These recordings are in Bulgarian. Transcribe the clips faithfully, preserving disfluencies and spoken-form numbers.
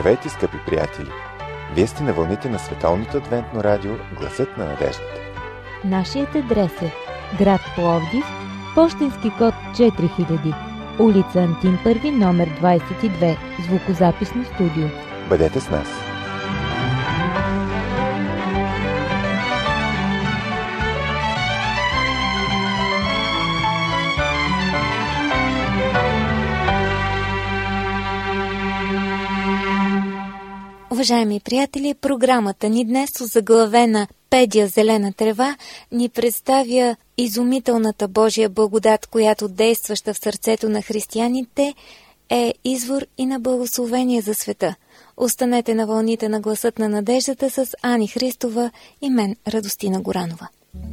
Здравейте, скъпи приятели! Вие сте на вълните на Световното адвентно радио Гласът на надеждата. Нашият адрес е град Пловдив, пощенски код четири хиляди, улица Антим първи, номер двадесет и две, звукозаписно студио. Бъдете с нас! Уважаеми приятели, програмата ни днес, озаглавена "Педя зелена трева", ни представя изумителната Божия благодат, която, действаща в сърцето на християните, е извор и на благословение за света. Останете на вълните на Гласът на надеждата с Ани Христова и мен, Радостина Горанова.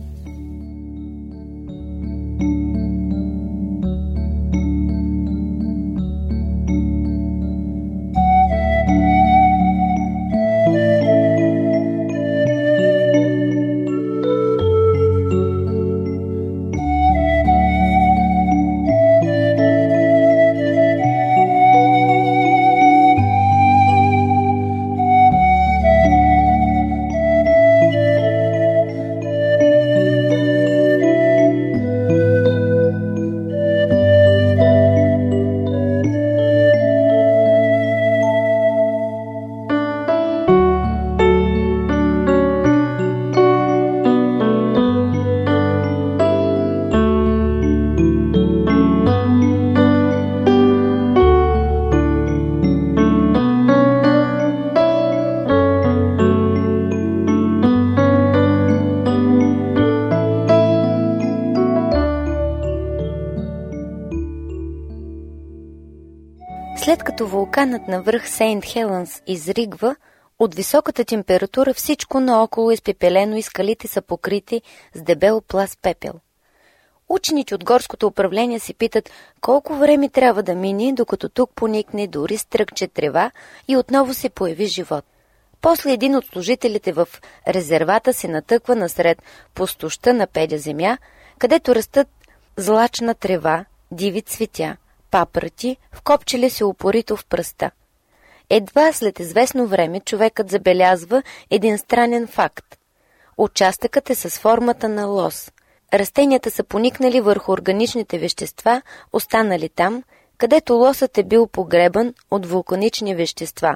След като вулканът на връх Сейнт Хелънс изригва, от високата температура всичко наоколо е изпепелено и скалите са покрити с дебел пласт пепел. Учените от горското управление се питат колко време трябва да мине, докато тук поникне дори стръкче трева и отново се появи живот. После един от служителите в резервата се натъква насред пустощта на Педя земя, където растат злачна трева, диви цветя, папрати, вкопчили се упорито в пръста. Едва след известно време човекът забелязва един странен факт. Участъкът е с формата на лоз. Растенията са поникнали върху органичните вещества, останали там, където лосът е бил погребан от вулканични вещества.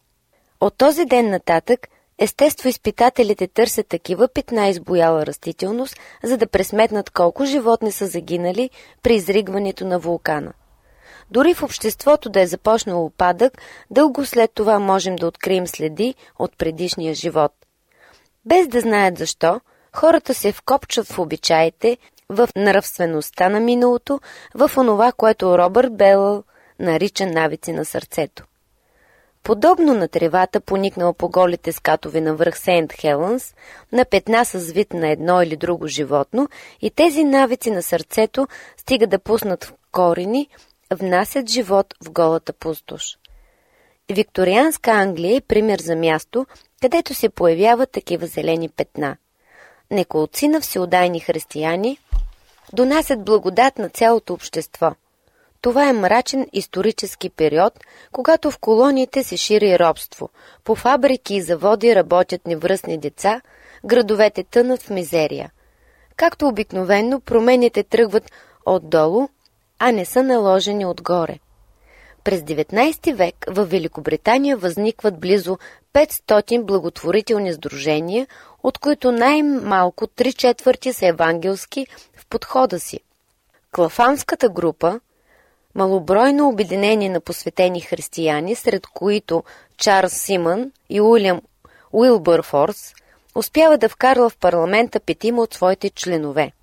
От този ден нататък естествоизпитателите търсят такива петна избуяла растителност, за да пресметнат колко животни са загинали при изригването на вулкана. Дори в обществото да е започнал упадък, дълго след това можем да открием следи от предишния живот. Без да знаят защо, хората се вкопчват в обичаите, в нравствеността на миналото, в онова, което Робърт Белъл нарича навици на сърцето. Подобно на тревата, поникнала по голите скатове на връх Сейнт Хелънс, на петна с вид на едно или друго животно, и тези навици на сърцето стига да пуснат в корени, внасят живот в голата пустош. Викторианска Англия е пример за място, където се появяват такива зелени петна. Неколцина всеотдайни християни донасят благодат на цялото общество. Това е мрачен исторически период, когато в колониите се шири робство, по фабрики и заводи работят невръстни деца, градовете тънат в мизерия. Както обикновено, промените тръгват отдолу, а не са наложени отгоре. През деветнадесети век в Великобритания възникват близо петстотин благотворителни сдружения, от които най-малко три четвърти са евангелски в подхода си. Клафамската група, малобройно обединение на посветени християни, сред които Чарлз Симън и Уилям Уилбърфорс, успява да вкарва в парламента петима от своите членове.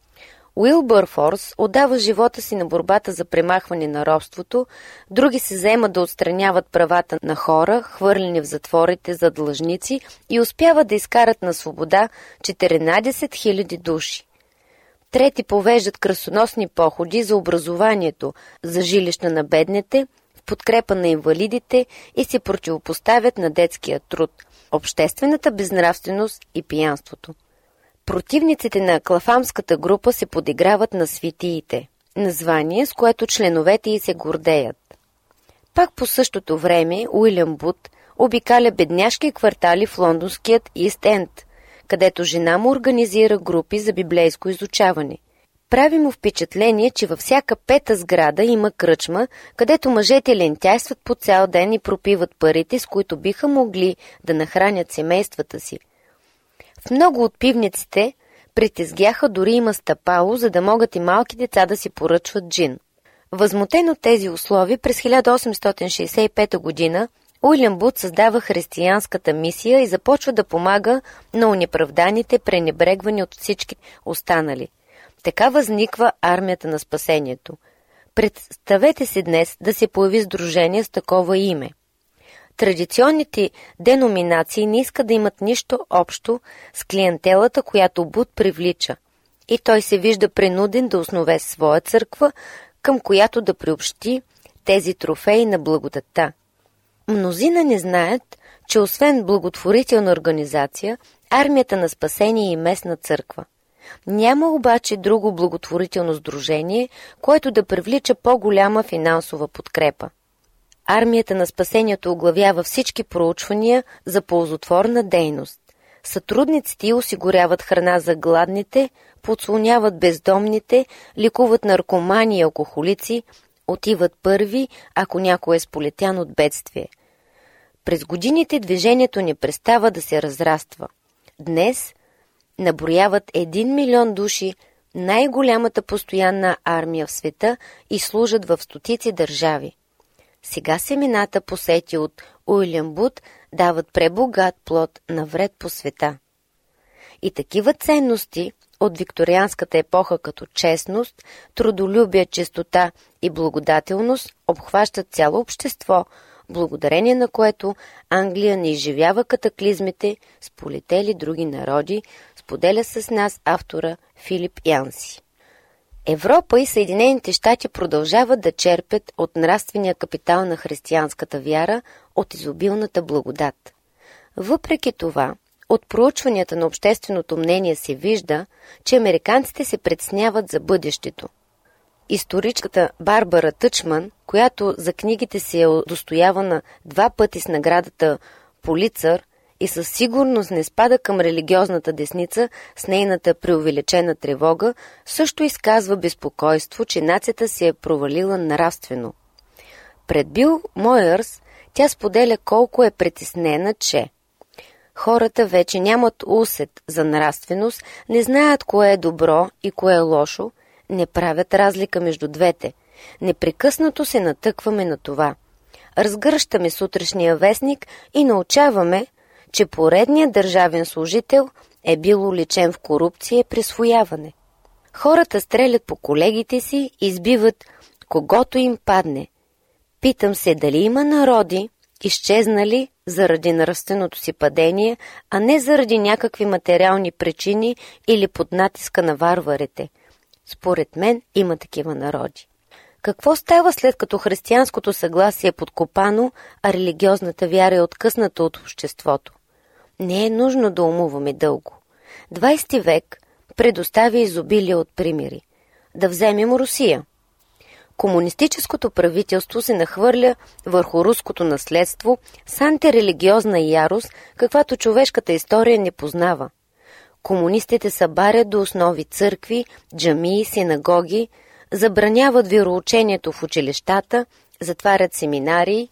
Уилбърфорс отдава живота си на борбата за премахване на робството, други се заемат да отстраняват правата на хора, хвърлени в затворите за длъжници, и успяват да изкарат на свобода четиринадесет хиляди души. Трети повеждат кръстоносни походи за образованието, за жилища на бедните, в подкрепа на инвалидите и се противопоставят на детския труд, обществената безнравственост и пиянството. Противниците на клафамската група се подиграват на светиите, название, с което членовете й се гордеят. Пак по същото време Уилям Бут обикаля бедняшки квартали в лондонският Ист Енд, където жена му организира групи за библейско изучаване. Прави му впечатление, че във всяка пета сграда има кръчма, където мъжете лентяйстват по цял ден и пропиват парите, с които биха могли да нахранят семействата си. В много от пивниците притезгяха дори има стъпало, за да могат и малки деца да си поръчват джин. Възмутен от тези условия, през хиляда осемстотин шейсет и пета година Уилям Бут създава християнската мисия и започва да помага на онеправданите, пренебрегвани от всички останали. Така възниква армията на спасението. Представете си днес да се появи сдружение с такова име. Традиционните деноминации не искат да имат нищо общо с клиентелата, която Бут привлича, и той се вижда принуден да основе своя църква, към която да приобщи тези трофеи на благодатта. Мнозина не знаят, че освен благотворителна организация, армията на спасение и местна църква. Няма обаче друго благотворително сдружение, което да привлича по-голяма финансова подкрепа. Армията на спасението оглавява всички проучвания за ползотворна дейност. Сътрудниците осигуряват храна за гладните, подслоняват бездомните, лекуват наркомани и алкохолици, отиват първи, ако някой е сполетян от бедствие. През годините движението не престава да се разраства. Днес наброяват един милион души, най-голямата постоянна армия в света, и служат в стотици държави. Сега семената, посети от Уилям Бут, дават пребогат плод на вред по света. И такива ценности от викторианската епоха като честност, трудолюбие, чистота и благодателност обхващат цяло общество, благодарение на което Англия не изживява катаклизмите, сполетели други народи, споделя с нас автора Филип Янси. Европа и Съединените щати продължават да черпят от нравствения капитал на християнската вяра, от изобилната благодат. Въпреки това, от проучванията на общественото мнение се вижда, че американците се притесняват за бъдещето. Историчката Барбара Тъчман, която за книгите си е удостоявана два пъти с наградата Пулицър и със сигурност не спада към религиозната десница с нейната преувеличена тревога, също изказва безпокойство, че нацията се е провалила нравствено. Пред Бил Мойърс тя споделя колко е притеснена, че хората вече нямат усет за нравственост, не знаят кое е добро и кое е лошо, не правят разлика между двете. Непрекъснато се натъкваме на това. Разгръщаме сутрешния вестник и научаваме, че поредният държавен служител е бил уличен в корупция и присвояване. Хората стрелят по колегите си и избиват когото им падне. Питам се дали има народи, изчезнали заради нравственото си падение, а не заради някакви материални причини или под натиска на варварите. Според мен има такива народи. Какво става след като християнското съгласие е подкопано, а религиозната вяра е откъсната от обществото? Не е нужно да умуваме дълго. двайсети век предоставя изобилие от примери. Да вземем Русия. Комунистическото правителство се нахвърля върху руското наследство с антирелигиозна ярост, каквато човешката история не познава. Комунистите събарят до основи църкви, джамии, синагоги, забраняват вероучението в училищата, затварят семинарии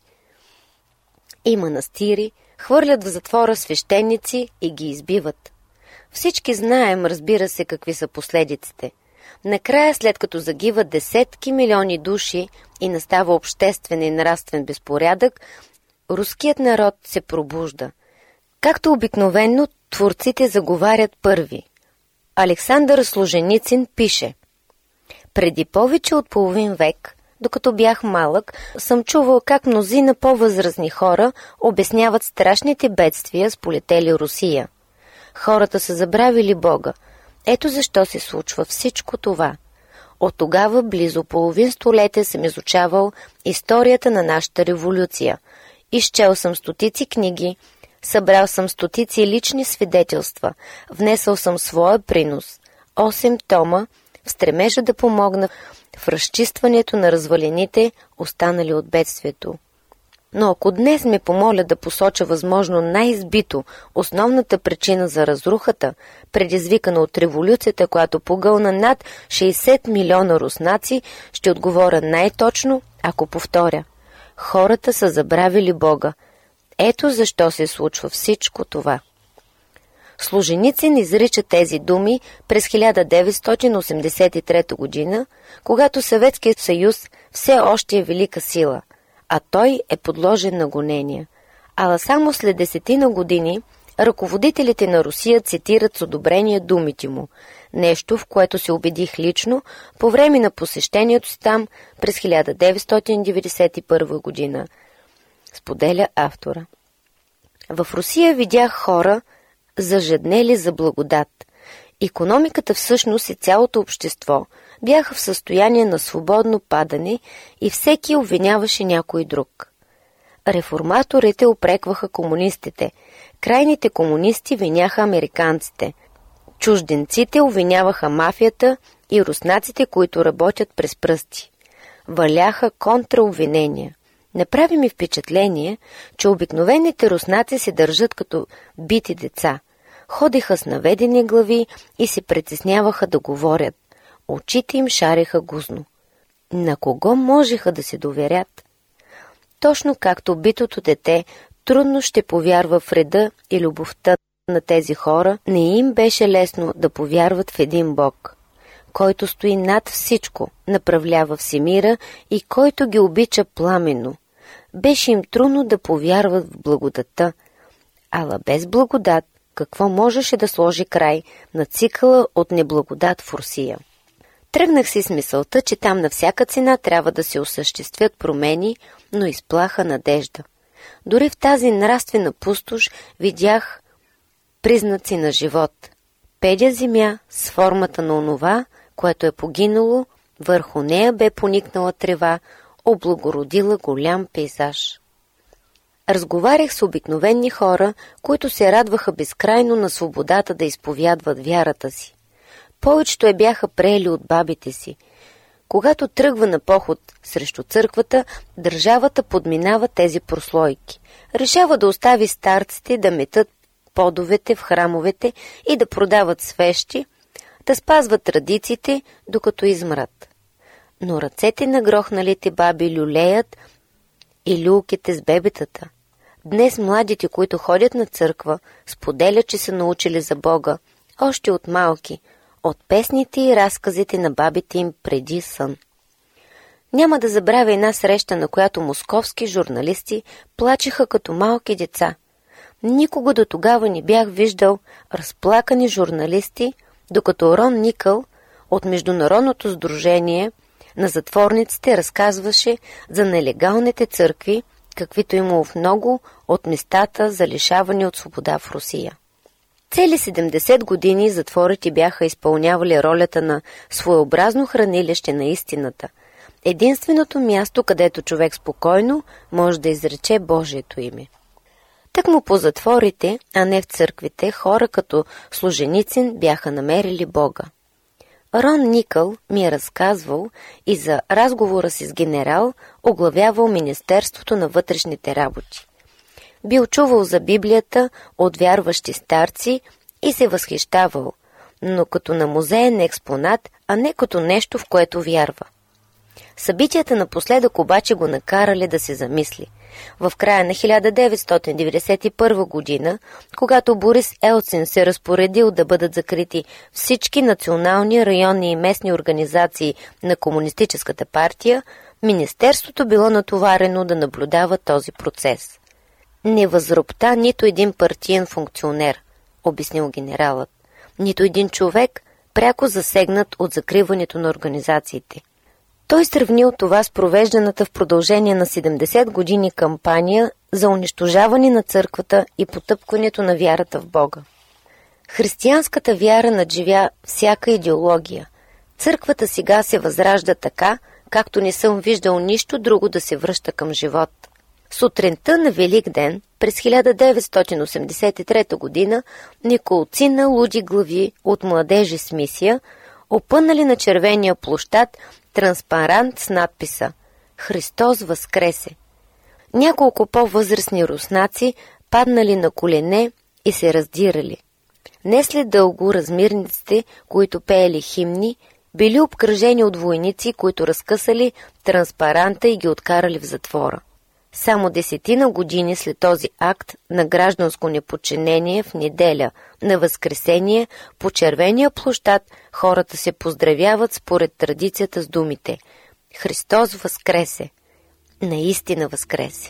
и манастири, хвърлят в затвора свещеници и ги избиват. Всички знаем, разбира се, какви са последиците. Накрая, след като загиват десетки милиони души и настава обществен и нравствен безпорядък, руският народ се пробужда. Както обикновено, творците заговарят първи. Александър Солженицин пише: преди повече от половин век, докато бях малък, съм чувал как мнозина по-възрастни хора обясняват страшните бедствия, сполетели Русия. Хората са забравили Бога. Ето защо се случва всичко това. От тогава близо половин столетие съм изучавал историята на нашата революция. Изчел съм стотици книги, събрал съм стотици лични свидетелства, внесъл съм своя принос, осем тома, в стремежа да помогна в разчистването на развалините, останали от бедствието. Но ако днес ме помоля да посоча възможно най-избито основната причина за разрухата, предизвикана от революцията, която погълна над шейсет милиона руснаци, ще отговоря най-точно, ако повторя. Хората са забравили Бога. Ето защо се случва всичко това. Солженицин изрича тези думи през хиляда деветстотин осемдесет и трета година, когато Съветският съюз все още е велика сила, а той е подложен на гонения. Ала само след десетина години ръководителите на Русия цитират с одобрение думите му, нещо, в което се убедих лично по време на посещението си там през хиляда деветстотин деветдесет и първа година. Споделя автора. В Русия видях хора, зажаднели за благодат. Икономиката всъщност и цялото общество бяха в състояние на свободно падане и всеки обвиняваше някой друг. Реформаторите упрекваха комунистите, крайните комунисти виняха американците, чужденците обвиняваха мафията и руснаците, които работят през пръсти. Валяха контраобвинения. Направи ми впечатление, че обикновените руснаци се държат като бити деца. Ходеха с наведени глави и се притесняваха да говорят. Очите им шареха гузно. На кого можеха да се доверят? Точно както битото дете трудно ще повярва в реда и любовта на тези хора, не им беше лесно да повярват в един Бог, който стои над всичко, направлява всемира и който ги обича пламенно. Беше им трудно да повярват в благодата, ала без благодат какво можеше да сложи край на цикъла от неблагодат в Русия? Тръгнах си с мисълта, че там на всяка цена трябва да се осъществят промени, но изплаха надежда. Дори в тази нравствена пустош видях признаци на живот. Педя земя с формата на онова, което е погинало, върху нея бе поникнала трева, облагородила голям пейзаж. Разговарях с обикновени хора, които се радваха безкрайно на свободата да изповядват вярата си. Повечето я бяха приели от бабите си. Когато тръгва на поход срещу църквата, държавата подминава тези прослойки. Решава да остави старците да метат подовете в храмовете и да продават свещи, да спазват традициите, докато измрат. Но ръцете на грохналите баби люлеят и люлките с бебетата. Днес младите, които ходят на църква, споделят, че са научили за Бога, още от малки, от песните и разказите на бабите им преди сън. Няма да забравя една среща, на която московски журналисти плачеха като малки деца. Никога до тогава не бях виждал разплакани журналисти, докато Рон Никъл от Международното сдружение на затворниците разказваше за нелегалните църкви, каквито имало в много от местата за лишаване от свобода в Русия. Цели седемдесет години затворите бяха изпълнявали ролята на своеобразно хранилище на истината, единственото място, където човек спокойно може да изрече Божието име. Тъкмо по затворите, а не в църквите, хора като Солженицин бяха намерили Бога. Рон Никъл ми е разказвал и за разговора си с генерал, оглавявал Министерството на вътрешните работи. Бил чувал за Библията от вярващи старци и се възхищавал, но като на музеен експонат, а не като нещо, в което вярва. Събитията напоследък обаче го накарали да се замисли. В края на хиляда деветстотин деветдесет и първа година, когато Борис Елцин се разпоредил да бъдат закрити всички национални, районни и местни организации на Комунистическата партия, Министерството било натоварено да наблюдава този процес. Не възропта нито един партиен функционер, обяснил генералът, нито един човек, пряко засегнат от закриването на организациите. Той сравнил това с провежданата в продължение на седемдесет години кампания за унищожаване на църквата и потъпкването на вярата в Бога. Християнската вяра надживя всяка идеология. Църквата сега се възражда така, както не съм виждал нищо друго да се връща към живот. Сутринта на Велик ден, през хиляда деветстотин осемдесет и трета година, неколцина луди глави от младежи с мисия опънали на червения площад транспарант с надписа «Христос възкресе». Няколко по-възрастни руснаци паднали на колене и се раздирали. Не след дълго размирниците, които пеели химни, били обкръжени от войници, които разкъсали транспаранта и ги откарали в затвора. Само десетина години след този акт на гражданско неподчинение в неделя на Възкресение по Червения площад хората се поздравяват според традицията с думите «Христос възкресе! Наистина възкресе!»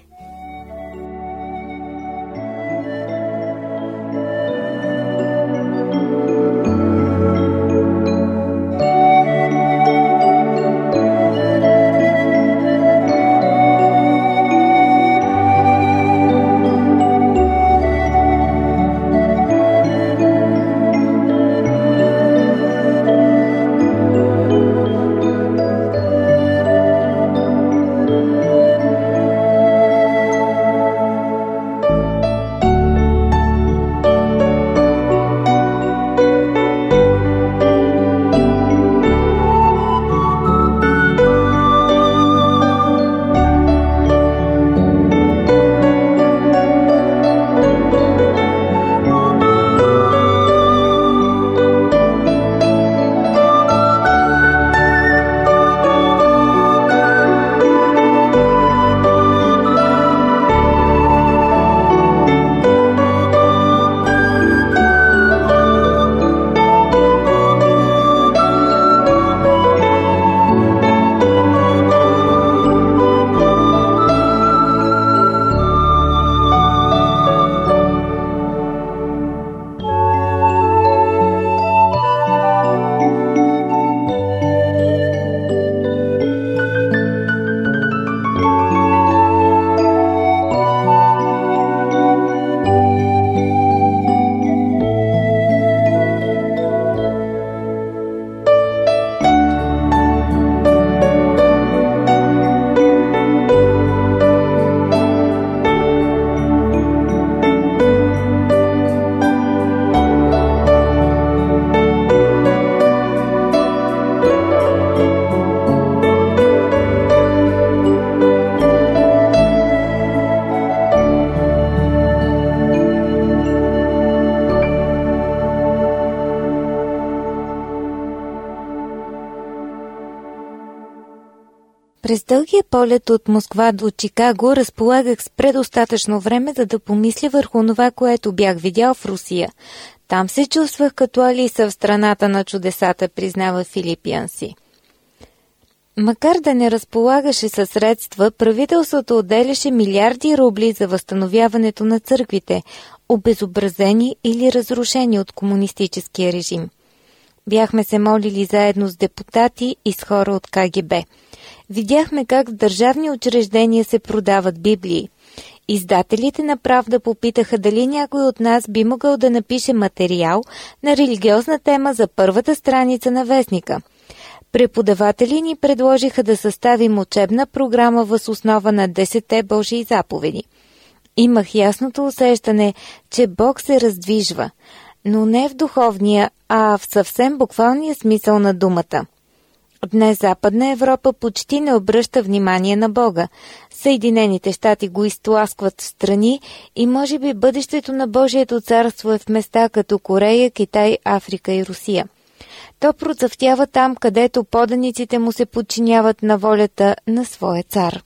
През дългия полет от Москва до Чикаго разполагах с предостатъчно време, за да помисля върху това, което бях видял в Русия. Там се чувствах като Алиса в страната на чудесата, признава Филип Янси. Макар да не разполагаше със средства, правителството отделяше милиарди рубли за възстановяването на църквите, обезобразени или разрушени от комунистическия режим. Бяхме се молили заедно с депутати и с хора от Ка Ге Бе. Видяхме как в държавни учреждения се продават библии. Издателите на Правда попитаха дали някой от нас би могъл да напише материал на религиозна тема за първата страница на вестника. Преподаватели ни предложиха да съставим учебна програма въз основа на десетте Божии заповеди. Имах ясното усещане, че Бог се раздвижва, но не в духовния, а в съвсем буквалния смисъл на думата. Днес Западна Европа почти не обръща внимание на Бога. Съединените щати го изтласкват в страни и може би бъдещето на Божието царство е в места като Корея, Китай, Африка и Русия. То процъфтява там, където поданиците му се подчиняват на волята на своя цар.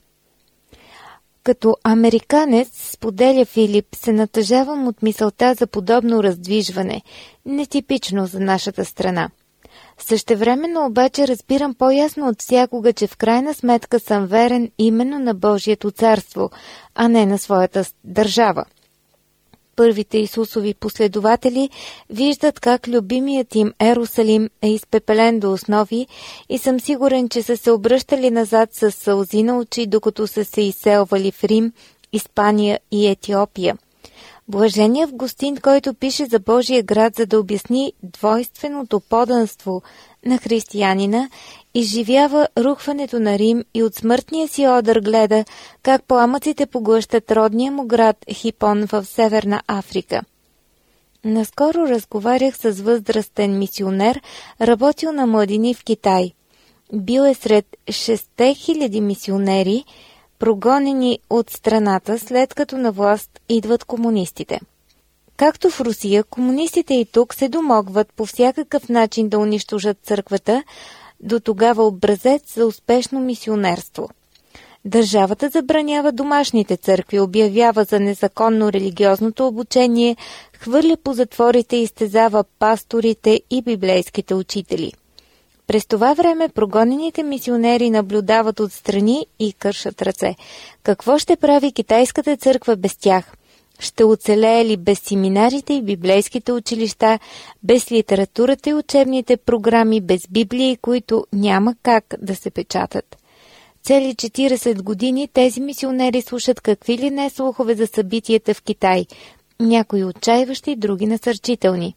Като американец, споделя Филип, се натъжавам от мисълта за подобно раздвижване, нетипично за нашата страна. Същевременно обаче разбирам по-ясно от всякога, че в крайна сметка съм верен именно на Божието царство, а не на своята държава. Първите Исусови последователи виждат как любимият им Ерусалим е изпепелен до основи и съм сигурен, че са се обръщали назад с сълзи на очи, докато са се изселвали в Рим, Испания и Етиопия. Блажен Августин, който пише за Божия град, за да обясни двойственото поданство на християнина, изживява рухването на Рим и от смъртния си одър гледа как пламъците поглъщат родния му град Хипон в Северна Африка. Наскоро разговарях с възрастен мисионер, работил на младини в Китай. Бил е сред шестте хиляди мисионери, прогонени от страната, след като на власт идват комунистите. Както в Русия, комунистите и тук се домогват по всякакъв начин да унищожат църквата, до тогава образец за успешно мисионерство. Държавата забранява домашните църкви, обявява за незаконно религиозното обучение, хвърля по затворите и изтезава пасторите и библейските учители. През това време прогонените мисионери наблюдават отстрани и кършат ръце. Какво ще прави китайската църква без тях? Ще оцелее ли без семинарите и библейските училища, без литературата и учебните програми, без библии, които няма как да се печатат? Цели четиридесет години тези мисионери слушат какви ли не слухове за събитията в Китай, някои отчаиващи, други насърчителни.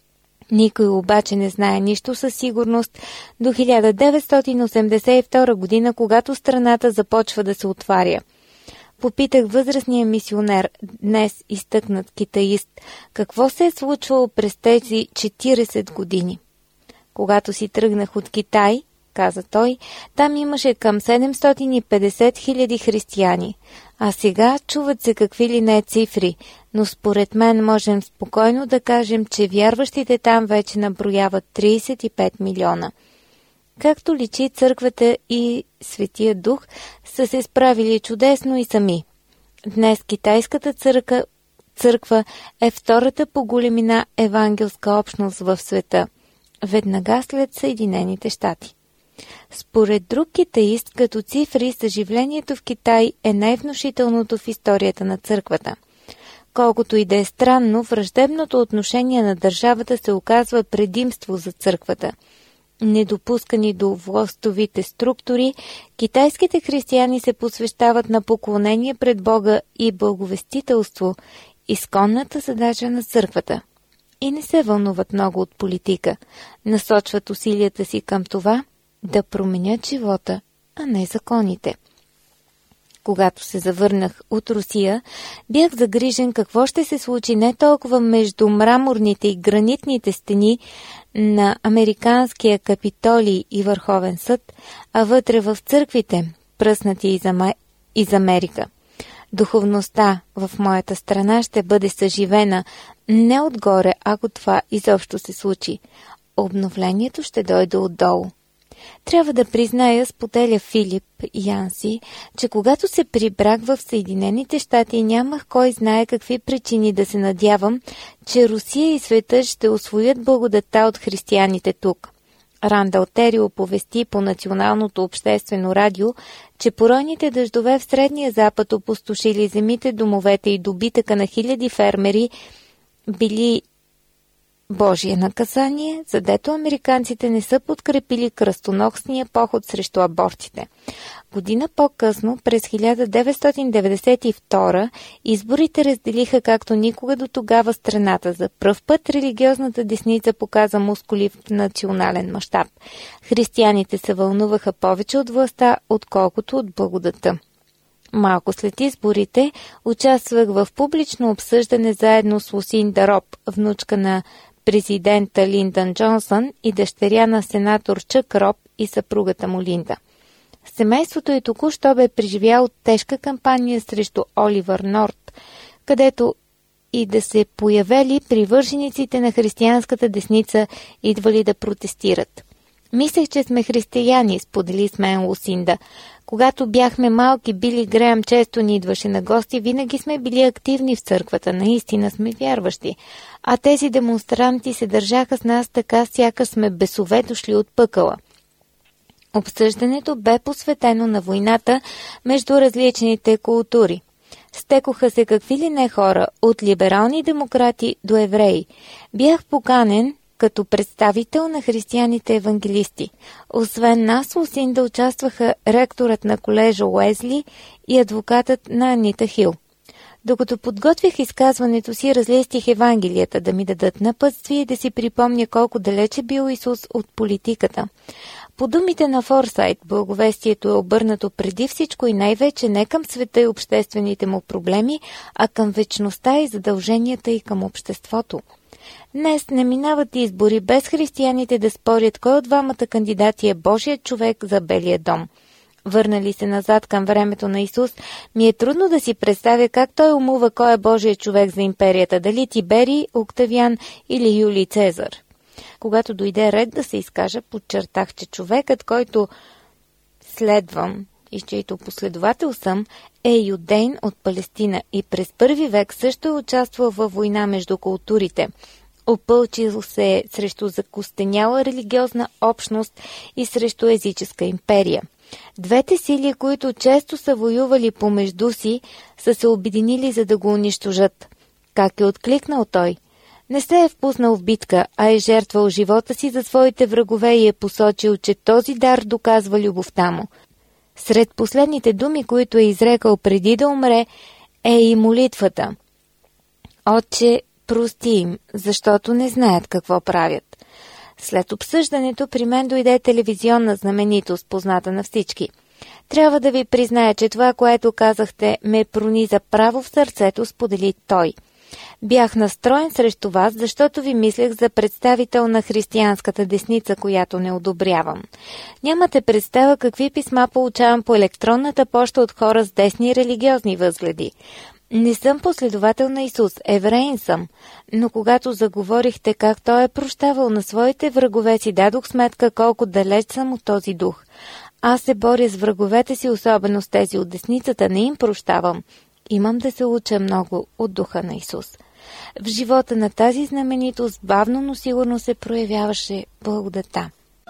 Никой обаче не знае нищо със сигурност до хиляда деветстотин осемдесет и втора година, когато страната започва да се отваря. Попитах възрастния мисионер, днес изтъкнат китаист, какво се е случвало през тези четиридесет години. Когато си тръгнах от Китай, каза той, там имаше към седемстотин и петдесет хиляди християни, а сега чуват се какви ли не цифри, но според мен можем спокойно да кажем, че вярващите там вече наброяват тридесет и пет милиона. Както личи, църквата и Светия Дух са се справили чудесно и сами. Днес китайската църква, църква е втората по големина евангелска общност в света, веднага след Съединените щати. Според друг китаист, като цифри, съживлението в Китай е най-внушителното в историята на църквата. Колкото и да е странно, враждебното отношение на държавата се оказва предимство за църквата. Недопускани до властовите структури, китайските християни се посвещават на поклонение пред Бога и благовестителство, изконната задача на църквата. И не се вълнуват много от политика. Насочват усилията си към това да променят живота, а не законите. Когато се завърнах от Русия, бях загрижен какво ще се случи не толкова между мраморните и гранитните стени на американския Капитолий и Върховен съд, а вътре в църквите, пръснати из, Ама... из Америка. Духовността в моята страна ще бъде съживена не отгоре, ако това изобщо се случи. Обновлението ще дойде отдолу. Трябва да призная, споделя Филип Янси, че когато се прибрах в Съединените щати, нямах кой знае какви причини да се надявам, че Русия и светът ще усвоят благодатта от християните тук. Рандал Тери оповести по Националното обществено радио, че поройните дъждове в Средния Запад опустошили земите, домовете и добитъка на хиляди фермери били Божие наказание, задето американците не са подкрепили кръстоносния поход срещу абортите. Година по-късно, през хиляда деветстотин деветдесет и втора, изборите разделиха както никога до тогава страната. За пръв път религиозната десница показа мускули в национален мащаб. Християните се вълнуваха повече от властта, отколкото от благодата. Малко след изборите участвах в публично обсъждане заедно с Лусинда Роб, внучка на президента Линдън Джонсън и дъщеря на сенатор Чък Роб и съпругата му Линда. Семейството й току-що бе преживяло тежка кампания срещу Оливър Норт, където и да се появели привържениците на християнската десница идвали да протестират. Мислех, че сме християни, сподели с мен Лусинда. Когато бяхме малки, Били Греъм често ни идваше на гости, винаги сме били активни в църквата, наистина сме вярващи. А тези демонстранти се държаха с нас така, сякаш сме бесове дошли от пъкъла. Обсъждането бе посветено на войната между различните култури. Стекоха се какви ли не хора, от либерални демократи до евреи. Бях поканен като представител на християните евангелисти. Освен нас, Лусинда участваха ректорът на колежа Уезли и адвокатът на Анита Хил. Докато подготвях изказването си, разлестих Евангелията, да ми дадат напътствие и да си припомня колко далече бил Исус от политиката. По думите на Форсайт, благовестието е обърнато преди всичко и най-вече не към света и обществените му проблеми, а към вечността и задълженията и към обществото. Днес не минават избори без християните да спорят кой от двамата кандидати е Божият човек за Белия дом. Върнали се назад към времето на Исус, ми е трудно да си представя как той умува кой е Божият човек за империята, дали Тиберий, Октавиан или Юлий Цезар. Когато дойде ред да се изкажа, подчертах, че човекът, който следвам и чийто последовател съм, е юдейн от Палестина и през първи век също е участвал във война между културите. Опълчил се срещу закостеняла религиозна общност и срещу езическа империя. Двете сили, които често са воювали помежду си, са се обединили за да го унищожат. Как е откликнал той? Не се е впуснал в битка, а е жертвал живота си за своите врагове и е посочил, че този дар доказва любовта му. Сред последните думи, които е изрекал преди да умре, е и молитвата: Отче, прости им, защото не знаят какво правят. След обсъждането при мен дойде телевизионна знаменитост, позната на всички. Трябва да ви призная, че това, което казахте, ме прониза право в сърцето, сподели той. Бях настроен срещу вас, защото ви мислех за представител на християнската десница, която не одобрявам. Нямате представа какви писма получавам по електронната поща от хора с десни религиозни възгледи. Не съм последовател на Исус, евреин съм, но когато заговорихте как той е прощавал на своите врагове, си дадох сметка колко далеч съм от този дух. Аз се боря с враговете си, особено с тези от десницата, не им прощавам. Имам да се уча много от духа на Исус. В живота на тази знаменитост бавно, но сигурно се проявяваше благодата.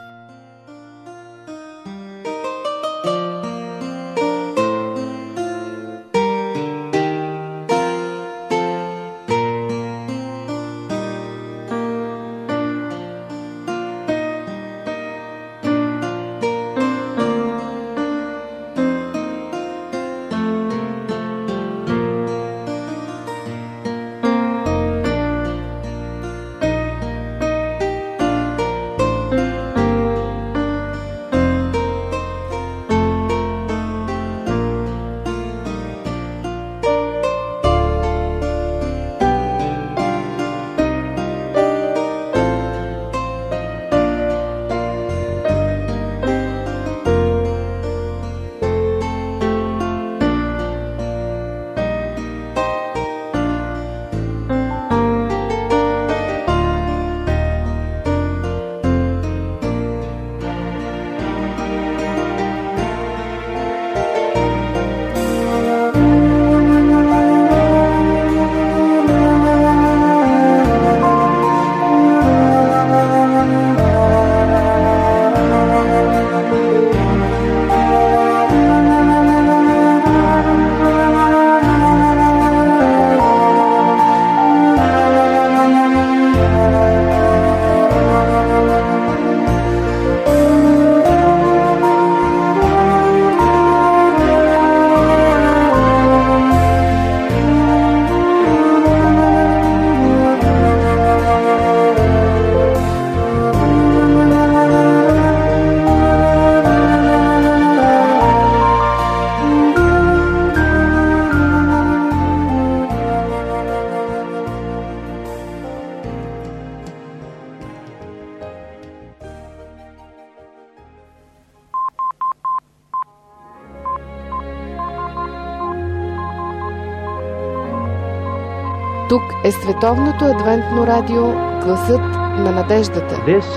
Тук е Световното адвентно радио, гласът на надеждата.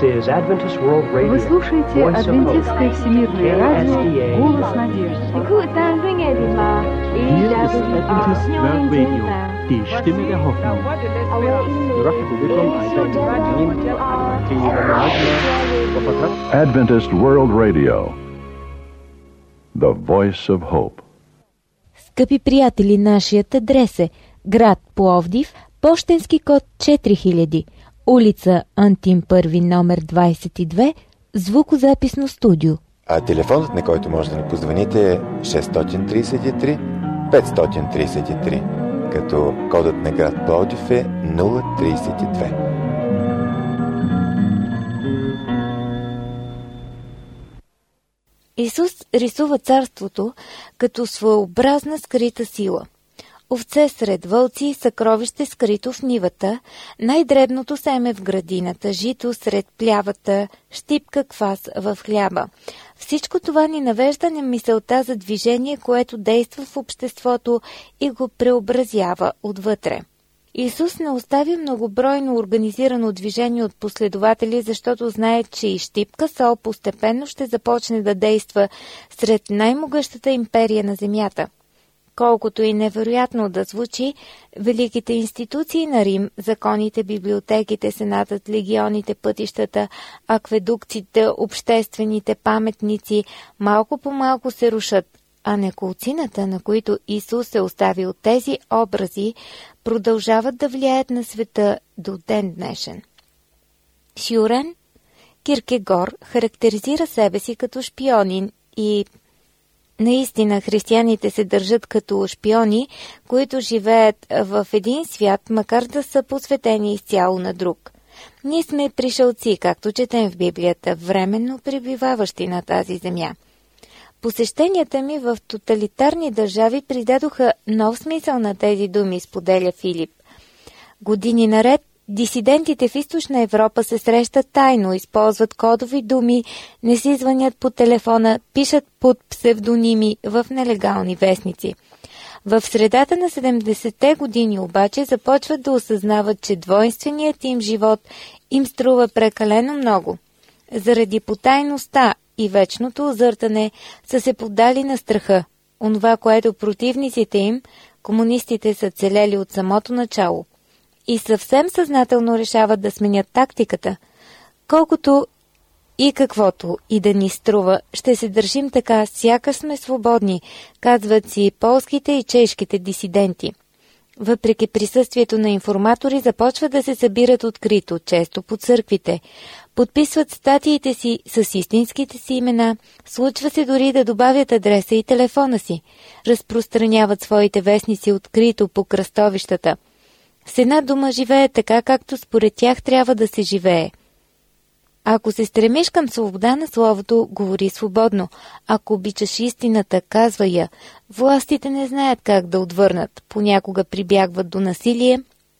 Вы слушаете Адвентистское всемирное радио, голос надежды. Adventist World Radio, the voice of hope. Скъпи приятели, нашият адрес е град Пловдив, пощенски код четири хиляди, улица Антим първи, номер двадесет и две, звукозаписно студио. А телефонът, на който може да ни позвоните, е шест три три пет три три, като кодът на град Пловдив е нула тридесет и две. Исус рисува царството като своеобразна скрита сила. Овце сред вълци, съкровище скрито в нивата, най-дребното семе в градината, жито сред плявата, щипка квас в хляба. Всичко това ни навежда на мисълта за движение, което действа в обществото и го преобразява отвътре. Исус не остави многобройно организирано движение от последователи, защото знае, че и щипка сол постепенно ще започне да действа сред най-могъщата империя на земята. Колкото и невероятно да звучи, великите институции на Рим, законите, библиотеките, сенатът, легионите, пътищата, акведукците, обществените паметници малко по малко се рушат, а неколцината, на които Исус е оставил тези образи, продължават да влияят на света до ден днешен. Сюрен Киркегор характеризира себе си като шпионин и наистина християните се държат като шпиони, които живеят в един свят, макар да са посветени изцяло на друг. Ние сме пришълци, както четем в Библията, временно пребиваващи на тази земя. Посещенията ми в тоталитарни държави придадоха нов смисъл на тези думи, споделя Филип. Години наред дисидентите в Източна Европа се срещат тайно, използват кодови думи, не си звънят по телефона, пишат под псевдоними в нелегални вестници. В средата на седемдесетте години обаче започват да осъзнават, че двойственият им живот им струва прекалено много. Заради потайността и вечното озъртане са се поддали на страха, онова, което противниците им, комунистите, са целели от самото начало. И съвсем съзнателно решават да сменят тактиката. Колкото и каквото и да ни струва, ще се държим така, сякаш сме свободни, казват си полските и чешките дисиденти. Въпреки присъствието на информатори, започват да се събират открито, често по църквите. Подписват статиите си с истинските си имена, случва се дори да добавят адреса и телефона си. Разпространяват своите вестници открито по кръстовищата. С една дума живее така, както според тях трябва да се живее. Ако се стремиш към свобода на словото, говори свободно. Ако обичаш истината, казва я. Властите не знаят как да отвърнат. Понякога прибягват до насилие.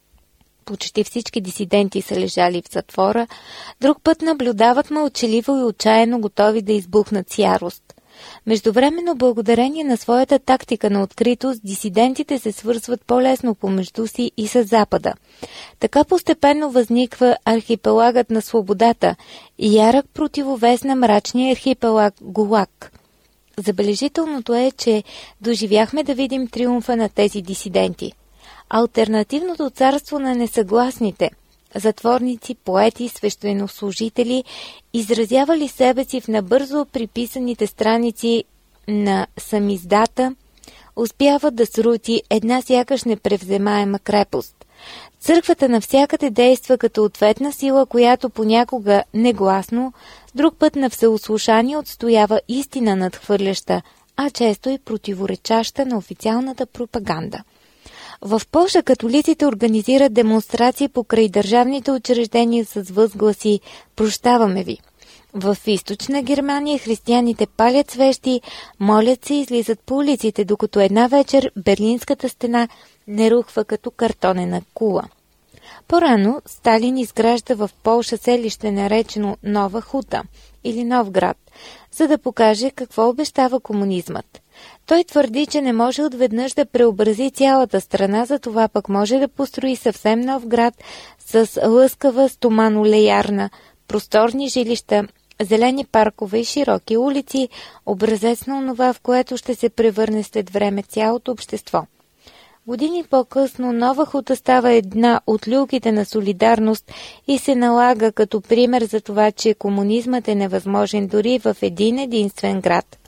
Почти всички дисиденти са лежали в затвора. Друг път наблюдават мълчаливо и отчаяно, готови да избухнат с ярост. Междувременно, благодарение на своята тактика на откритост, дисидентите се свързват по-лесно помежду си и с Запада. Така постепенно възниква архипелагът на свободата и ярък противовес на мрачния архипелаг ГУЛАГ. Забележителното е, че доживяхме да видим триумфа на тези дисиденти. Алтернативното царство на несъгласните – затворници, поети, свещенослужители, изразявали себе си в набързо приписаните страници на самиздата, успяват да срути една сякаш непревземаема крепост. Църквата навсякъде действа като ответна сила, която понякога негласно, друг път на всеуслушание отстоява истина надхвърляща, а често и противоречаща на официалната пропаганда. В Полша католиците организират демонстрации покрай държавните учреждения с възгласи «Прощаваме ви». В Източна Германия християните палят свещи, молят се и излизат по улиците, докато една вечер Берлинската стена не рухва като картонена кула. По-рано Сталин изгражда в Полша селище, наречено Нова Хута или Новград, за да покаже какво обещава комунизмът. Той твърди, че не може отведнъж да преобрази цялата страна, затова пък може да построи съвсем нов град с лъскава стоманолеярна, просторни жилища, зелени паркове и широки улици, образец на онова, в което ще се превърне след време цялото общество. Години по-късно Нова Хута става една от люлките на солидарност и се налага като пример за това, че комунизмът е невъзможен дори в един единствен град.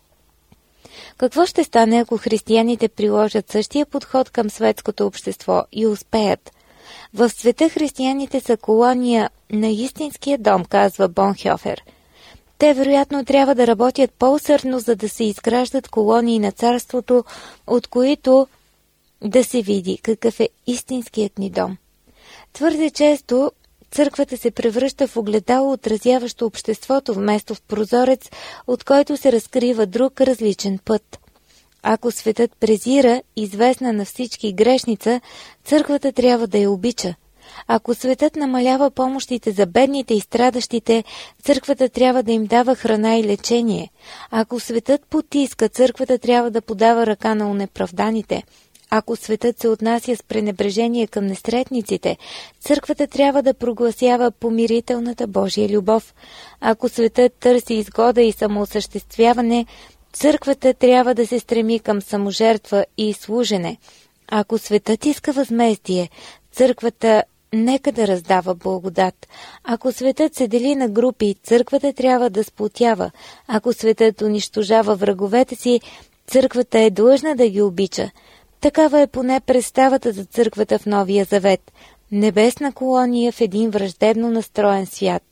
Какво ще стане, ако християните приложат същия подход към светското общество и успеят? В света християните са колония на истинския дом, казва Бонхьофер. Те вероятно трябва да работят по-усърдно, за да се изграждат колонии на царството, от които да се види какъв е истинският ни дом. Твърде често църквата се превръща в огледало, отразяващо обществото, вместо в прозорец, от който се разкрива друг различен път. Ако светът презира известна на всички грешница, църквата трябва да я обича. Ако светът намалява помощите за бедните и страдащите, църквата трябва да им дава храна и лечение. Ако светът потиска, църквата трябва да подава ръка на онеправданите. Ако светът се отнася с пренебрежение към несретниците, църквата трябва да прогласява помирителната Божия любов. Ако светът търси изгода и самоосъществяване, църквата трябва да се стреми към саможертва и служене. Ако светът иска възмездие, църквата нека да раздава благодат. Ако светът се дели на групи, църквата трябва да сплотява. Ако светът унищожава враговете си, църквата е длъжна да ги обича. Такава е поне представата за църквата в Новия Завет. Небесна колония в един враждебно настроен свят.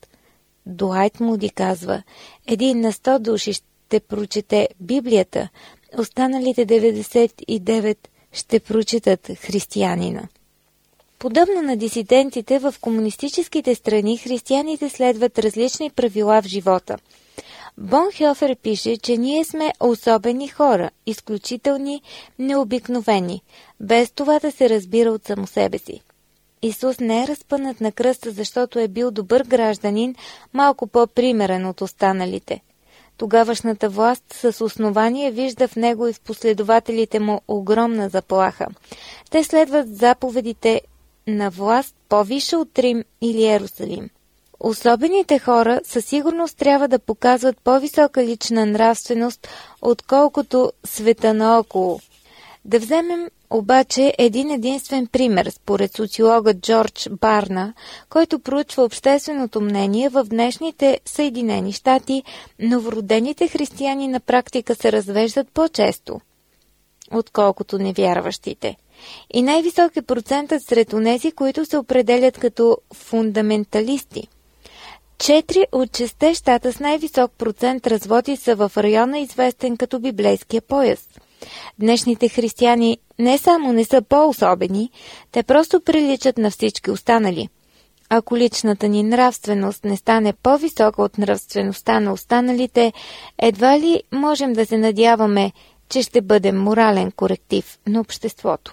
Дуайт Муди казва, един на сто души ще прочете Библията, останалите деветдесет и девет ще прочитат християнина. Подобно на дисидентите в комунистическите страни, християните следват различни правила в живота. Бонхьофер пише, че ние сме особени хора, изключителни, необикновени, без това да се разбира от само себе си. Исус не е разпънат на кръста, защото е бил добър гражданин, малко по-примерен от останалите. Тогавашната власт с основание вижда в него и в последователите му огромна заплаха. Те следват заповедите на власт по-висша от Рим или Йерусалим. Особените хора със сигурност трябва да показват по-висока лична нравственост, отколкото света наоколо. Да вземем обаче един единствен пример, според социолога Джордж Барна, който проучва общественото мнение в днешните Съединени щати, новородените християни на практика се развеждат по-често, отколкото невярващите. И най-висок е процентът сред онези, които се определят като фундаменталисти. Четири от шестте щата с най-висок процент разводи са в района, известен като библейския пояс. Днешните християни не само не са по-особени, те просто приличат на всички останали. Ако личната ни нравственост не стане по-висока от нравствеността на останалите, едва ли можем да се надяваме, че ще бъдем морален коректив на обществото.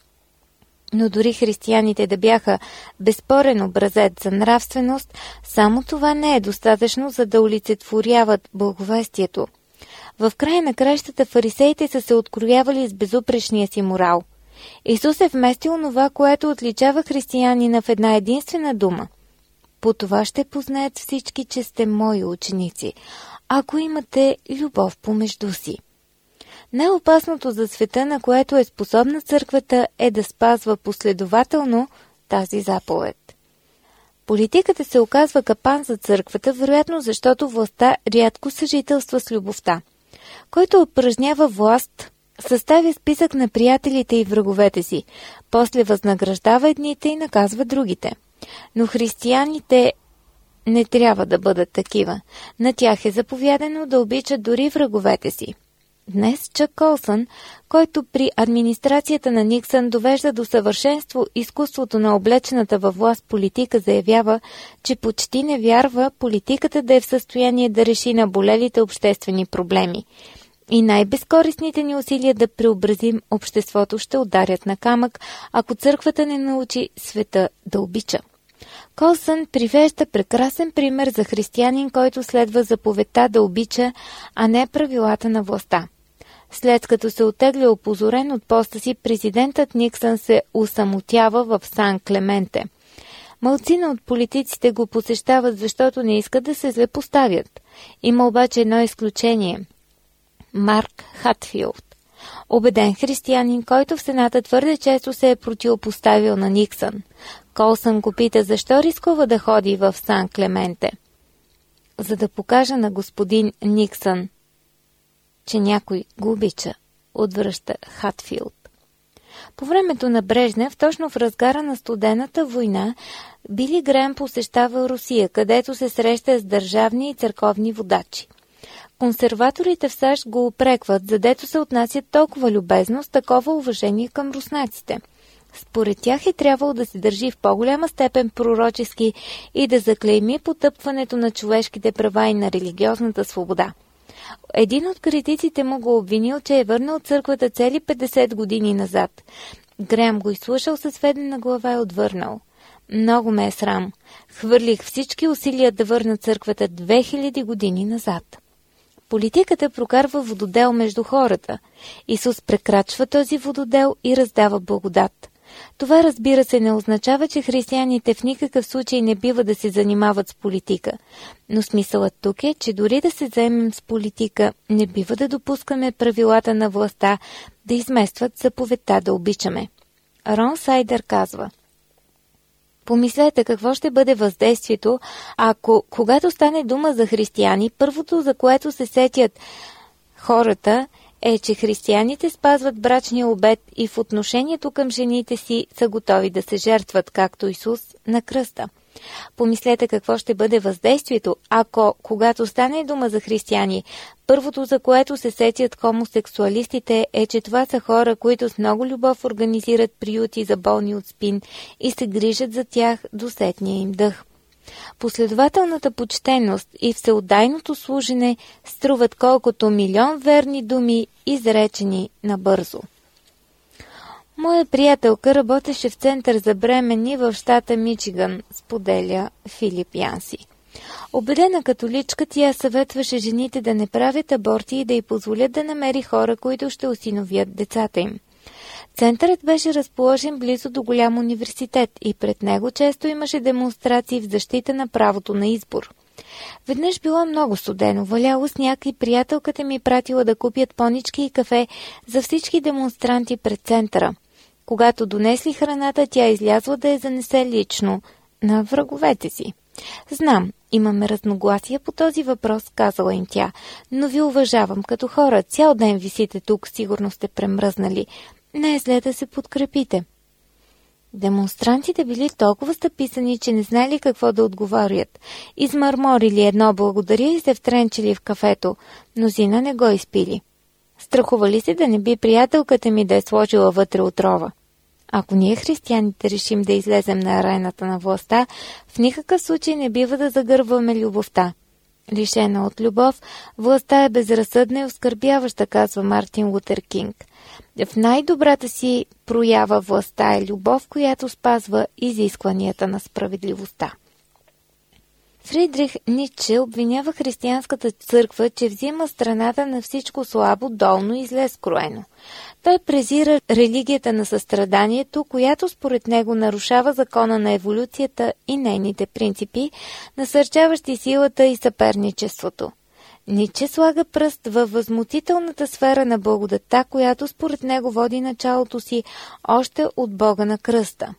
Но дори християните да бяха безспорен образец за нравственост, само това не е достатъчно, за да олицетворяват благовестието. В края на кращата фарисеите са се откровявали с безупречния си морал. Исус е вместил онова, което отличава християнина в една единствена дума. По това ще познаят всички, че сте мои ученици, ако имате любов помежду си. Най-опасното за света, на което е способна църквата, е да спазва последователно тази заповед. Политиката се оказва капан за църквата, вероятно защото властта рядко съжителства с любовта. Който упражнява власт, съставя списък на приятелите и враговете си, после възнаграждава едните и наказва другите. Но християните не трябва да бъдат такива. На тях е заповядано да обичат дори враговете си. Днес Чак Колсън, който при администрацията на Никсън довежда до съвършенство изкуството на облечената във власт политика, заявява, че почти не вярва политиката да е в състояние да реши наболелите обществени проблеми. И най-безкорисните ни усилия да преобразим обществото ще ударят на камък, ако църквата не научи света да обича. Колсън привежда прекрасен пример за християнин, който следва заповедта да обича, а не правилата на властта. След като се отегля опозорен от поста си, президентът Никсън се усамотява в Сан Клементе. Малцина от политиците го посещават, защото не искат да се злепоставят. Има обаче едно изключение – Марк Хатфилд. Убеден християнин, който в Сената твърде често се е противопоставил на Никсън. Колсън го пита защо рискува да ходи в Сан Клементе. За да покажа на господин Никсън, че някой го обича, отвръща Хатфилд. По времето на Брежнев, точно в разгара на студената война, Били Греъм посещава Русия, където се среща с държавни и църковни водачи. Консерваторите в САЩ го упрекват, задето се отнасят толкова любезно с такова уважение към руснаците. Според тях е трябвало да се държи в по-голяма степен пророчески и да заклейми потъпването на човешките права и на религиозната свобода. Един от критиците му го обвинил, че е върнал църквата цели петдесет години назад. Греъм го изслушал със сведена глава и отвърнал. Много ме е срам. Хвърлих всички усилия да върна църквата две хиляди години назад. Политиката прокарва вододел между хората. Исус прекрачва този вододел и раздава благодат. Това, разбира се, не означава, че християните в никакъв случай не бива да се занимават с политика. Но смисълът тук е, че дори да се заемем с политика, не бива да допускаме правилата на властта да изместват заповедта да обичаме. Рон Сайдер казва: помислете какво ще бъде въздействието, ако, когато стане дума за християни, първото, за което се сетят хората, е, че християните спазват брачния обет и в отношението към жените си са готови да се жертват, както Исус на кръста. Помислете какво ще бъде въздействието, ако, когато стане дума за християни, първото, за което се сетят хомосексуалистите, е, че това са хора, които с много любов организират приюти за болни от спин и се грижат за тях до сетния им дъх. Последователната почтеност и всеотдайното служене струват колкото милион верни думи, изречени набързо. Моя приятелка работеше в център за бременни в щата Мичиган, споделя Филип Янси. Убедена католичка, тя съветваше жените да не правят аборти и да й позволят да намери хора, които ще осиновят децата им. Центърът беше разположен близо до голям университет и пред него често имаше демонстрации в защита на правото на избор. Веднъж било много студено, валяло сняг и приятелката ми пратила да купят понички и кафе за всички демонстранти пред центъра. Когато донесли храната, тя излязла да я занесе лично на враговете си. Знам, имаме разногласия по този въпрос, казала им тя, но ви уважавам като хора. Цял ден висите тук, сигурно сте премръзнали. Не е зле да се подкрепите. Демонстрантите били толкова стъписани, че не знали какво да отговорят. Измърморили едно благодаря и се втренчили в кафето. Мнозина не го изпили. Страхували се да не би приятелката ми да е сложила вътре отрова. Ако ние християните решим да излезем на арената на властта, в никакъв случай не бива да загърбваме любовта. Лишена от любов, властта е безразсъдна и оскърбяваща, казва Мартин Лутер Кинг. В най-добрата си проява властта е любов, която спазва изискванията на справедливостта. Фридрих Ницше обвинява християнската църква, че взима страната на всичко слабо, долно и зле скроено. Той презира религията на състраданието, която според него нарушава закона на еволюцията и нейните принципи, насърчаващи силата и съперничеството. Ницше слага пръст във възмутителната сфера на благодатта, която според него води началото си още от Бога на кръста.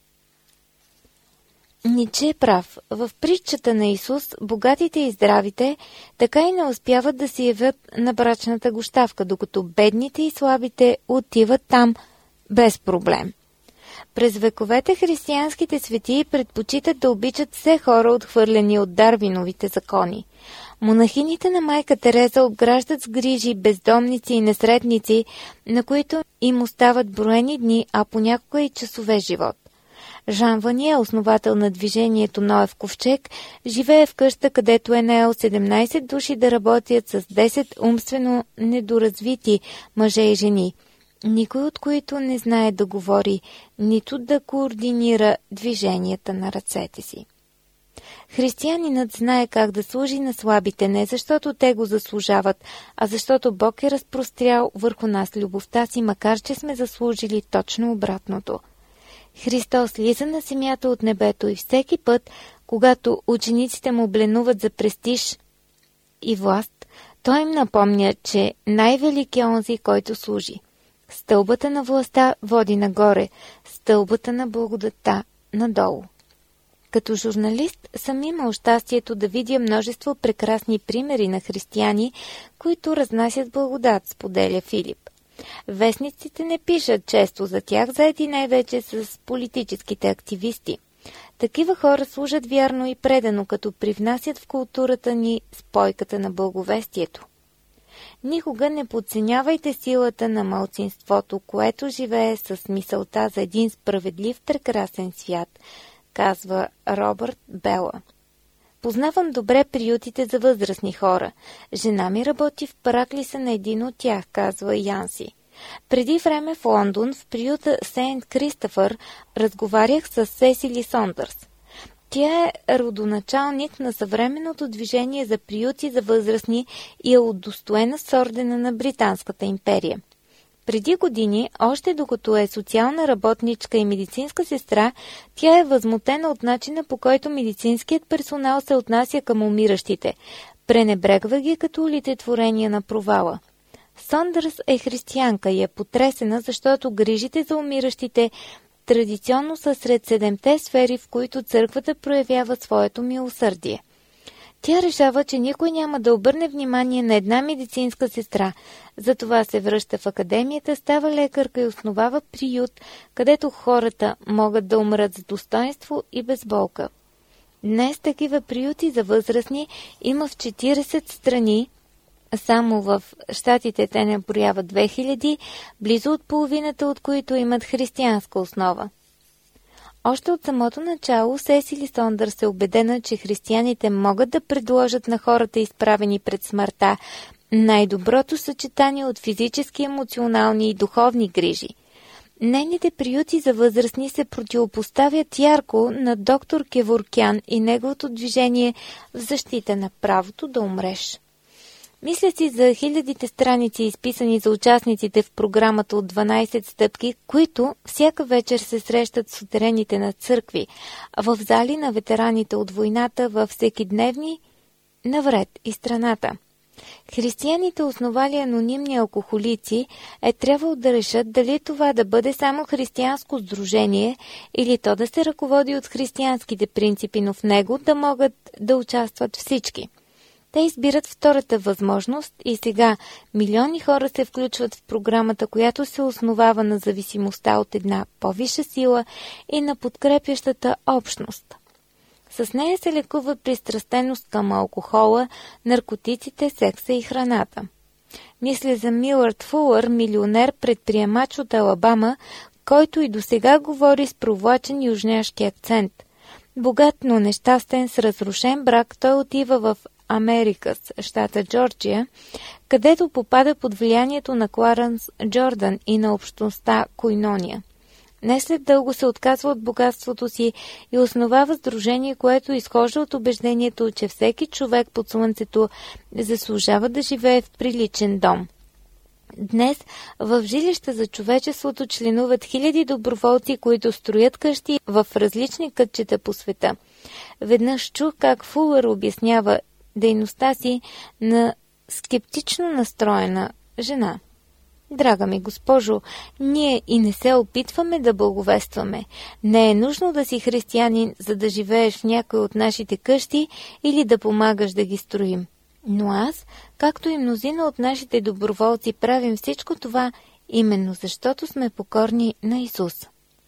Ницше е прав. В притчата на Исус, богатите и здравите така и не успяват да се явят на брачната гощавка, докато бедните и слабите отиват там без проблем. През вековете християнските светии предпочитат да обичат все хора, отхвърлени от Дарвиновите закони. Монахините на майка Тереза обграждат с грижи бездомници и несретници, на които им остават броени дни, а понякога и часове живот. Жан Вание, основател на движението Ноев ковчег, живее в къща, където е наел седемнайсет души да работят с десет умствено недоразвити мъже и жени, никой от които не знае да говори, нито да координира движенията на ръцете си. Християнинът знае как да служи на слабите, не защото те го заслужават, а защото Бог е разпрострял върху нас любовта си, макар че сме заслужили точно обратното. Христос слиза на земята от небето и всеки път, когато учениците му бленуват за престиж и власт, той им напомня, че най-велик е онзи, който служи. Стълбата на властта води нагоре, стълбата на благодатта надолу. Като журналист съм имал щастието да видя множество прекрасни примери на християни, които разнасят благодат, споделя Филип. Вестниците не пишат често за тях, заети най-вече с политическите активисти. Такива хора служат вярно и предано, като привнасят в културата ни спойката на благовестието. Никога не подценявайте силата на малцинството, което живее с мисълта за един справедлив, прекрасен свят, казва Робърт Бела. Познавам добре приютите за възрастни хора. Жена ми работи в параклиса на един от тях, казва Янси. Преди време в Лондон, в приюта Сейнт Кристофър, разговарях с Сесили Сондърс. Тя е родоначалник на съвременното движение за приюти за възрастни и е удостоена с ордена на Британската империя. Преди години, още докато е социална работничка и медицинска сестра, тя е възмутена от начина, по който медицинският персонал се отнася към умиращите. Пренебрегва ги като олицетворение на провала. Сондърс е християнка и е потресена, защото грижите за умиращите традиционно са сред седемте сфери, в които църквата проявява своето милосърдие. Тя решава, че никой няма да обърне внимание на една медицинска сестра. Затова се връща в академията, става лекарка и основава приют, където хората могат да умрат с достоинство и без болка. Днес такива приюти за възрастни има в четиридесет страни. Само в щатите те не брояват две хиляди, близо от половината от които имат християнска основа. Още от самото начало Сесили Сондърс е убедена, че християните могат да предложат на хората, изправени пред смъртта, най-доброто съчетание от физически, емоционални и духовни грижи. Нейните приюти за възрастни се противопоставят ярко на доктор Кеворкян и неговото движение в защита на правото да умреш. Мисля си за хилядите страници, изписани за участниците в програмата от дванайсет стъпки, които всяка вечер се срещат в сутерените на църкви, в зали на ветераните от войната, във всекидневни навред и страната. Християните, основали анонимни алкохолици, е трябвало да решат дали това да бъде само християнско сдружение или то да се ръководи от християнските принципи, но в него да могат да участват всички. Те избират втората възможност и сега милиони хора се включват в програмата, която се основава на зависимостта от една по-висша сила и на подкрепящата общност. С нея се лекува пристрастеност към алкохола, наркотиците, секса и храната. Мисля за Милърд Фулър, милионер предприемач от Алабама, който и досега говори с провлачен южняшки акцент. Богат, но нещастен, с разрушен брак, той отива в Америкас, щата Джорджия, където попада под влиянието на Кларенс Джордан и на общността Койнония. Не след дълго се отказва от богатството си и основава сдружение, което изхожда от убеждението, че всеки човек под слънцето заслужава да живее в приличен дом. Днес в жилища за човечеството членуват хиляди доброволци, които строят къщи в различни кътчета по света. Веднъж чух как Фулър обяснява дейността си на скептично настроена жена. Драга ми госпожо, ние и не се опитваме да благовестваме. Не е нужно да си християнин, за да живееш в някой от нашите къщи или да помагаш да ги строим. Но аз, както и мнозина от нашите доброволци, правим всичко това, именно защото сме покорни на Исус.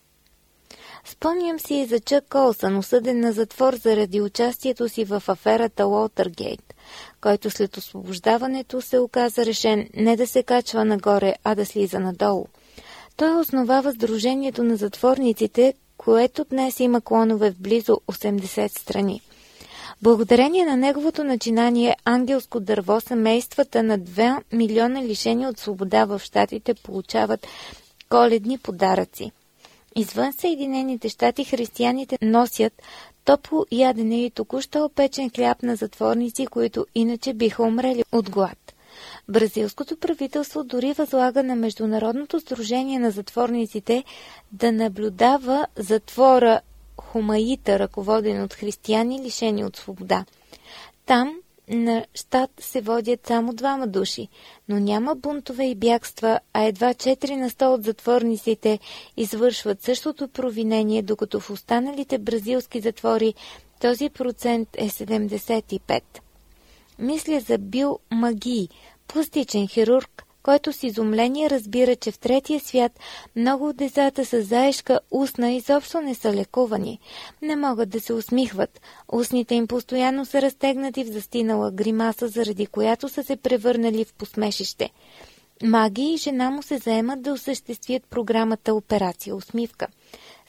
Спомням си и за Чък Колсън, осъден на затвор заради участието си в аферата Уотъргейт, който след освобождаването се оказа решен не да се качва нагоре, а да слиза надолу. Той основава Сдружението на затворниците, което днес има клонове в близо осемдесет страни. Благодарение на неговото начинание Ангелско дърво, семействата на два милиона лишени от свобода в щатите получават коледни подаръци. Извън Съединените щати християните носят топло ядене и току-що опечен хляб на затворници, които иначе биха умрели от глад. Бразилското правителство дори възлага на Международното сдружение на затворниците да наблюдава затвора Хумаита, ръководен от християни, лишени от свобода. Там на щат се водят само двама души, но няма бунтове и бягства, а едва четири на сто от затворниците извършват същото провинение, докато в останалите бразилски затвори този процент е седемдесет и пет. Мисля за Бил Маги, пластичен хирург, който с изумление разбира, че в третия свят много от децата с заешка устна изобщо не са лекувани. Не могат да се усмихват. Устните им постоянно са разтегнати в застинала гримаса, заради която са се превърнали в посмешище. Маги и жена му се заемат да осъществят програмата Операция усмивка.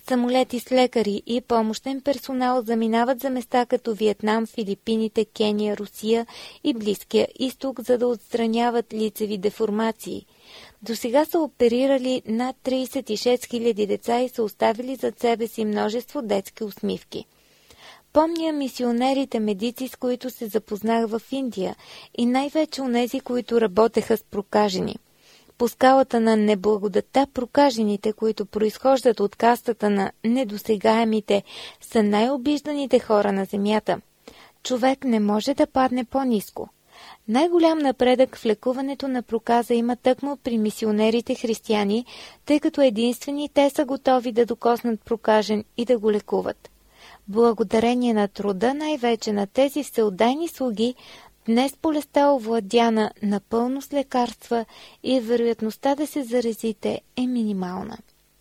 Самолети с лекари и помощен персонал заминават за места като Виетнам, Филипините, Кения, Русия и Близкия изток, за да отстраняват лицеви деформации. До сега са оперирали над тридесет и шест хиляди деца и са оставили зад себе си множество детски усмивки. Помня мисионерите медици, с които се запознах в Индия и най-вече онези, които работеха с прокажени. По скалата на неблагодата, прокажените, които произхождат от кастата на недосегаемите, са най-обижданите хора на земята. Човек не може да падне по-ниско. Най-голям напредък в лекуването на проказа има тъкмо при мисионерите християни, тъй като единствени те са готови да докоснат прокажен и да го лекуват. Благодарение на труда, най-вече на тези всеотдайни слуги, днес болестта овладяна напълно с лекарства и вероятността да се заразите е минимална.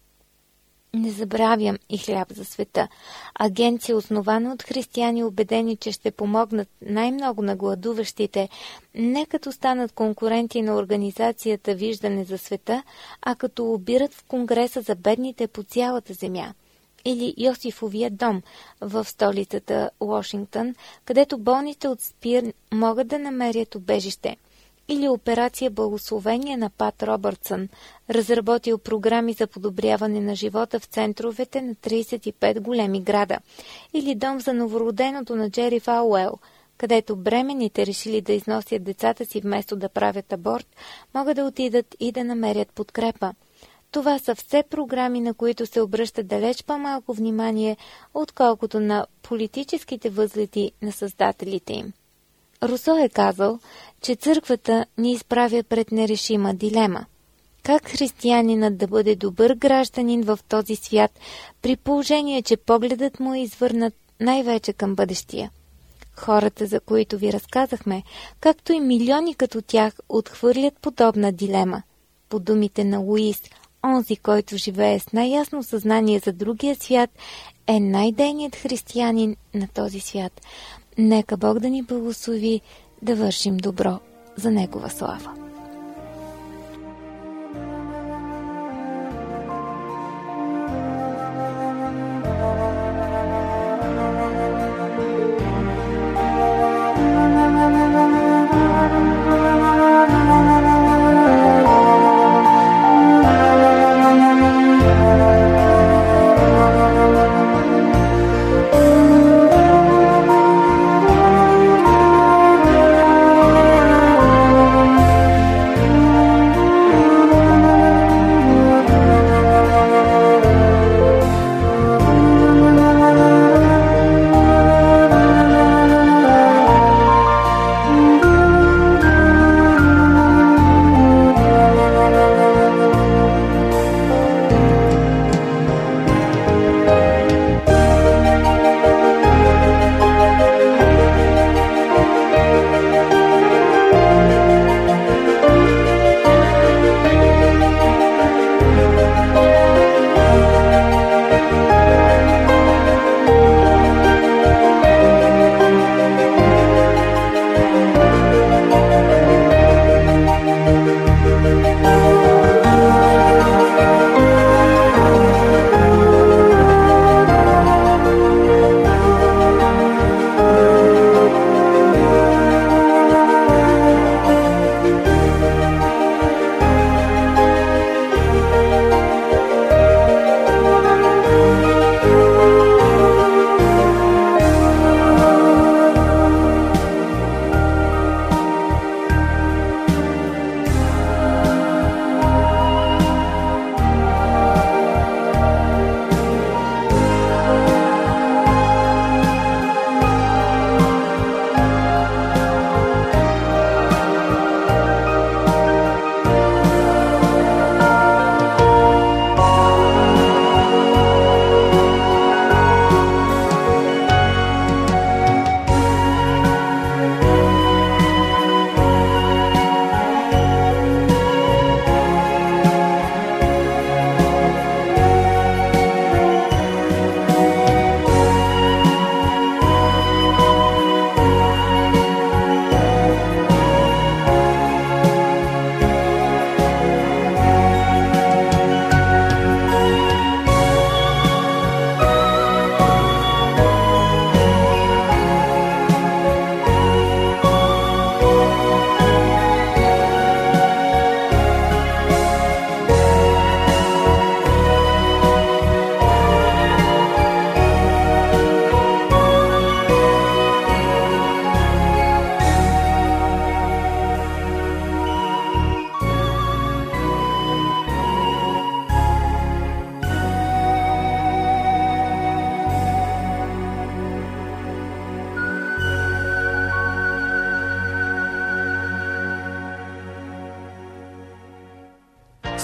Не забравям и Хляб за света. Агенция, основана от християни, убедени, че ще помогнат най-много на гладуващите, не като станат конкуренти на организацията Виждане за света, а като лобират в Конгреса за бедните по цялата земя. Или Йосифовия дом в столицата Уошингтън, където болните от СПИР могат да намерят убежище. Или операция Благословение на Пат Робъртсън, разработил програми за подобряване на живота в центровете на тридесет и пет големи града. Или дом за новороденото на Джери Фауел, където бременните, решили да износят децата си вместо да правят аборт, могат да отидат и да намерят подкрепа. Това са все програми, на които се обръща далеч по-малко внимание, отколкото на политическите възгледи на създателите им. Русо е казал, че църквата ни изправя пред нерешима дилема. Как християнинът да бъде добър гражданин в този свят, при положение, че погледът му е извърнат най-вече към бъдещия? Хората, за които ви разказахме, както и милиони като тях, отхвърлят подобна дилема. По думите на Луис, онзи, който живее с най-ясно съзнание за другия свят, е най-дейният християнин на този свят. Нека Бог да ни благослови да вършим добро за Негова слава.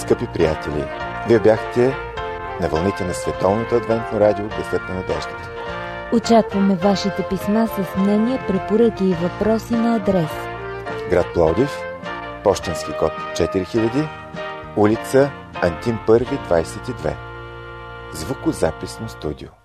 Скъпи приятели, вие бяхте на вълните на Световното адвентно радио Гласът на надеждата. Очакваме вашите писма с мнения, препоръки и въпроси на адрес: град Пловдив, пощенски код четири хиляди, улица Антим първи, двайсет и две. Звукозаписно студио.